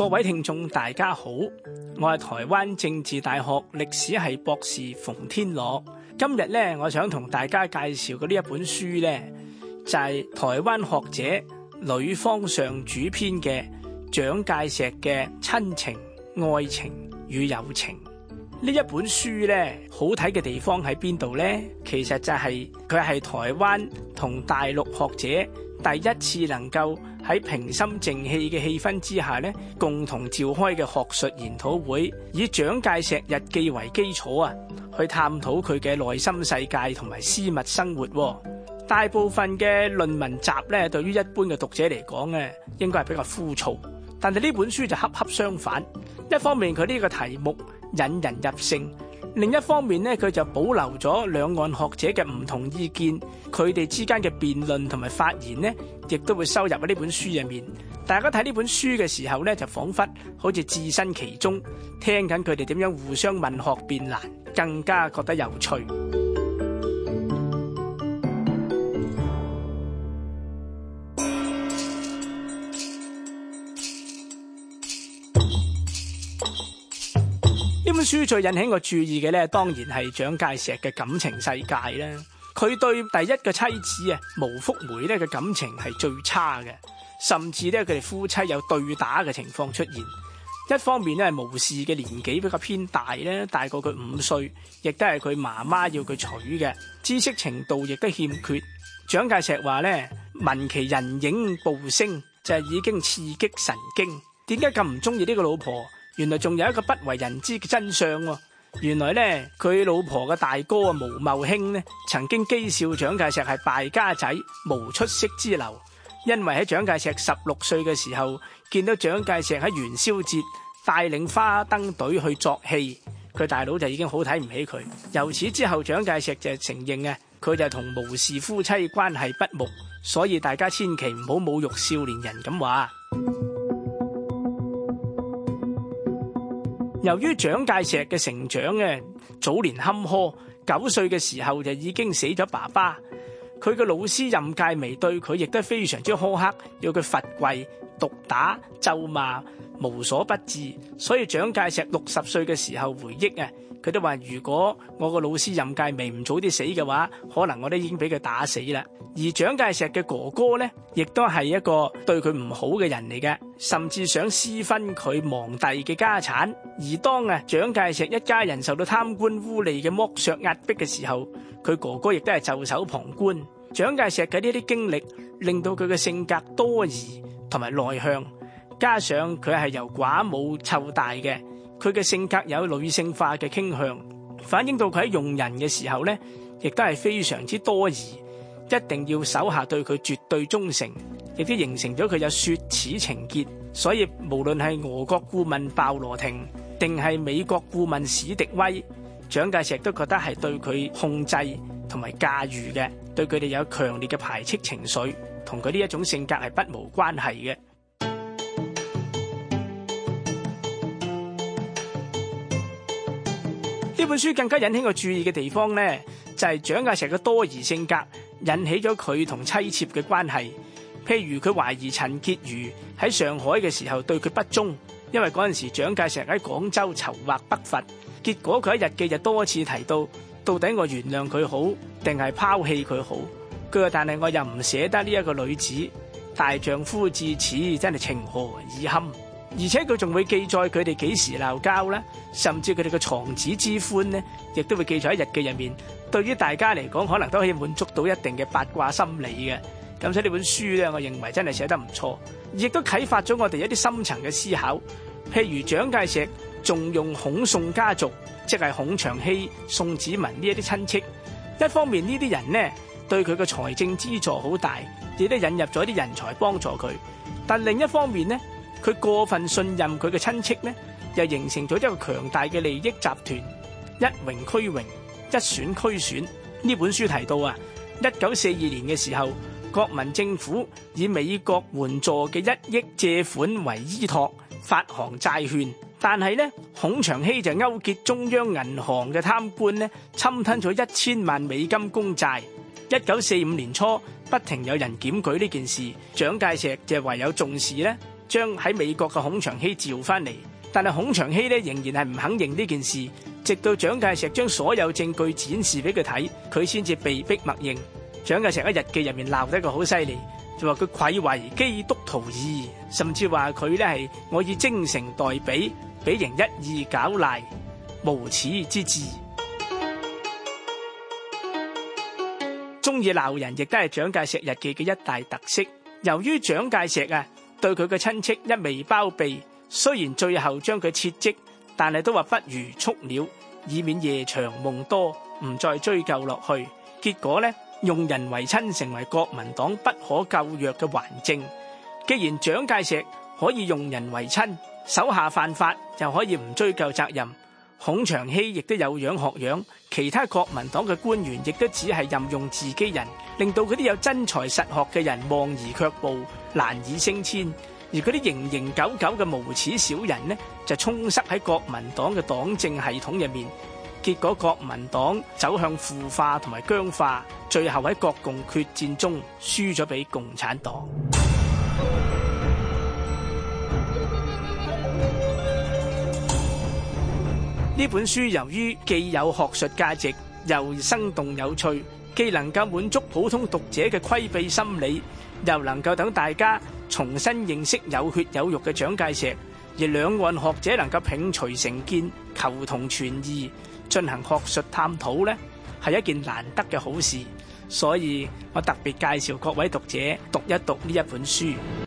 各位聽眾大家好，我係台灣政治大學歷史系博士馮天樂。今日咧，我想同大家介紹嘅呢一本書咧，就係台灣學者呂方上主編嘅蔣介石嘅親情、愛情與友情。呢一本書咧，好睇嘅地方喺邊度呢？其實就係佢係台灣同大陸學者第一次能夠喺平心靜氣嘅氣氛之下咧，共同召開嘅學術研討會，以蔣介石日記為基礎啊，去探討佢嘅內心世界同埋私密生活。大部分嘅論文集咧，對於一般嘅讀者嚟講咧，應該係比較枯燥。但係呢本書就恰恰相反，一方面佢呢個題目引人入勝，另一方面呢，佢就保留咗兩岸學者嘅唔同意見，佢哋之間嘅辯論同埋發言呢，亦都會收入喺呢本書入面。大家睇呢本書嘅時候呢，就彷彿好似置身其中，聽緊佢哋點樣互相問學辯難，更加覺得有趣。呢本書最引起我注意嘅咧，當然係蔣介石嘅感情世界啦。佢對第一個妻子啊，毛福梅咧嘅感情係最差嘅，甚至咧佢哋夫妻有對打嘅情況出現。一方面咧，毛氏嘅年紀比較偏大咧，大過佢5歲，亦都係佢媽媽要佢娶嘅，知識程度亦都欠缺。蔣介石話咧，聞其人影步聲就係已經刺激神經。點解咁唔中意呢個老婆？原來仲有一個不為人知嘅真相喎。原來咧，佢老婆嘅大哥啊，毛茂興呢，曾經譏笑蔣介石係敗家仔、無出息之流。因為喺蔣介石16歲嘅時候，見到蔣介石喺元宵節帶領花燈隊去作戲，佢大佬就已經好睇唔起佢。由此之後，蔣介石就承認啊，佢就同毛氏夫妻關係不睦，所以大家千祈唔好侮辱少年人咁話。由於蔣介石嘅成長嘅早年坎坷，9歲嘅時候就已經死咗爸爸，佢嘅老師任介薇對佢亦都非常之苛刻，要佢罰跪、毒打、咒罵，無所不至。所以蔣介石60歲嘅時候回憶啊，佢都話：如果我個老師任介薇唔早啲死嘅話，可能我都已經俾佢打死啦。而蔣介石嘅哥哥呢，亦都係一個對佢唔好嘅人嚟嘅，甚至想私分佢亡弟嘅家產。而當蔣介石一家人受到貪官污吏嘅剝削壓迫嘅時候，佢哥哥亦都係袖手旁觀。蔣介石嘅呢啲經歷令到佢嘅性格多疑同埋內向，加上佢係由寡母湊大嘅，佢嘅性格有女性化嘅傾向，反映到佢喺用人嘅時候呢，亦都係非常之多疑，一定要手下對佢絕對忠誠，亦都形成咗佢有雪恥情結。所以無論係俄國顧問鮑羅廷定係美國顧問史迪威，蔣介石都覺得係對佢控制同埋駕馭嘅，對佢哋有強烈嘅排斥情緒，同佢呢一種性格係不無關係嘅。呢本書更加引起我注意嘅地方呢，就係蔣介石嘅多疑性格引起咗佢同妻妾嘅關係。譬如佢懷疑陳潔如喺上海嘅時候對佢不忠，因為嗰陣時蔣介石喺廣州籌劃北伐，結果佢喺日記就多次提到底我原諒佢好定係拋棄佢好。佢話但係我又唔捨得呢一個女子，大丈夫至此真係情何以堪。而且佢仲會記載佢哋幾時鬧交啦，甚至佢哋嘅床笫之歡呢，亦都會記載喺日記入面。對於大家嚟講，可能都可以滿足到一定嘅八卦心理嘅。咁所以呢本書咧，我認為真係寫得唔錯，亦都啟發咗我哋一啲深層嘅思考。譬如蔣介石重用孔宋家族，即係孔祥熙、宋子文呢一啲親戚。一方面呢啲人呢，對佢嘅財政資助好大，亦都引入咗啲人才幫助佢。但另一方面呢，佢過分信任佢嘅親戚呢，又形成咗一個強大嘅利益集團，一榮俱榮，一損俱損。呢本書提到啊，1942年嘅時候，國民政府以美國援助嘅1億借款為依託，發行債券。但係呢，孔祥熙就勾結中央銀行嘅貪官呢，侵吞咗1000萬美金公債。1945年初，不停有人檢舉呢件事，蔣介石就唯有重視呢， 將喺美國嘅孔祥熙召翻嚟，但係孔祥熙咧仍然係唔肯認呢件事，直到蔣介石將所有證據展示俾佢睇，佢先至被逼默認。蔣介石喺日記入面鬧得佢好犀利，就話佢愧為基督徒義，甚至話佢咧係我以精誠待彼，俾人一意狡賴，無恥之至。中意鬧人亦都係蔣介石日記嘅一大特色。由於蔣介石對佢嘅親戚一味包庇，雖然最後將佢撤職，但係都話不如速了，以免夜長夢多，唔再追究落去。結果呢，用人為親成為國民黨不可救藥嘅頑症。既然蔣介石可以用人為親，手下犯法就可以唔追究責任，孔祥熙亦都有樣學樣，其他國民黨嘅官員亦都只係任用自己人，令到嗰啲有真才實學嘅人望而卻步，難以升遷。而嗰啲形形九九嘅無恥小人呢，就充塞喺國民黨嘅黨政系統入面。結果國民黨走向腐化同埋僵化，最後喺國共決戰中輸咗俾共產黨。呢本書由於既有學術價值，又生動有趣，既能夠滿足普通讀者嘅規避心理，又能夠等大家重新認識有血有肉嘅蔣介石，而兩岸學者能夠摒除成見，求同存異，進行學術探討呢，係一件難得嘅好事。所以我特別介紹各位讀者讀一讀呢一本書。